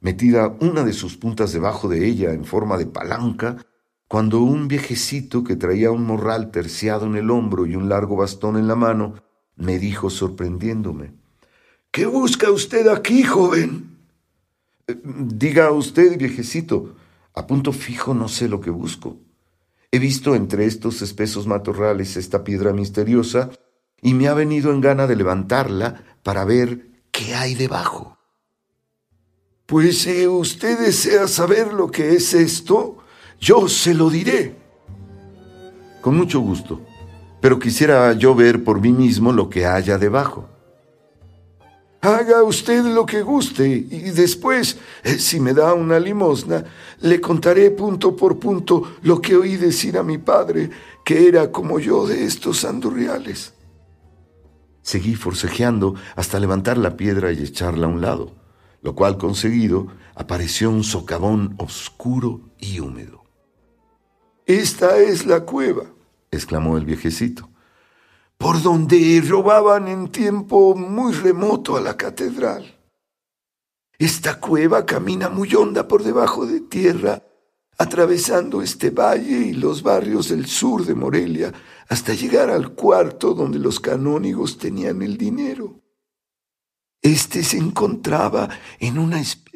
metida una de sus puntas debajo de ella en forma de palanca, cuando un viejecito que traía un morral terciado en el hombro y un largo bastón en la mano, me dijo sorprendiéndome: «¿Qué busca usted aquí, joven?» «Diga usted, viejecito, a punto fijo no sé lo que busco. He visto entre estos espesos matorrales esta piedra misteriosa y me ha venido en gana de levantarla para ver qué hay debajo». «Pues si usted desea saber lo que es esto, yo se lo diré». «Con mucho gusto, pero quisiera yo ver por mí mismo lo que haya debajo». «Haga usted lo que guste y después, si me da una limosna, le contaré punto por punto lo que oí decir a mi padre, que era como yo de estos andurriales». Seguí forcejeando hasta levantar la piedra y echarla a un lado, lo cual conseguido, apareció un socavón oscuro y húmedo. «Esta es la cueva», exclamó el viejecito, «por donde robaban en tiempo muy remoto a la catedral. Esta cueva camina muy honda por debajo de tierra, atravesando este valle y los barrios del sur de Morelia, hasta llegar al cuarto donde los canónigos tenían el dinero. Este se encontraba en una especie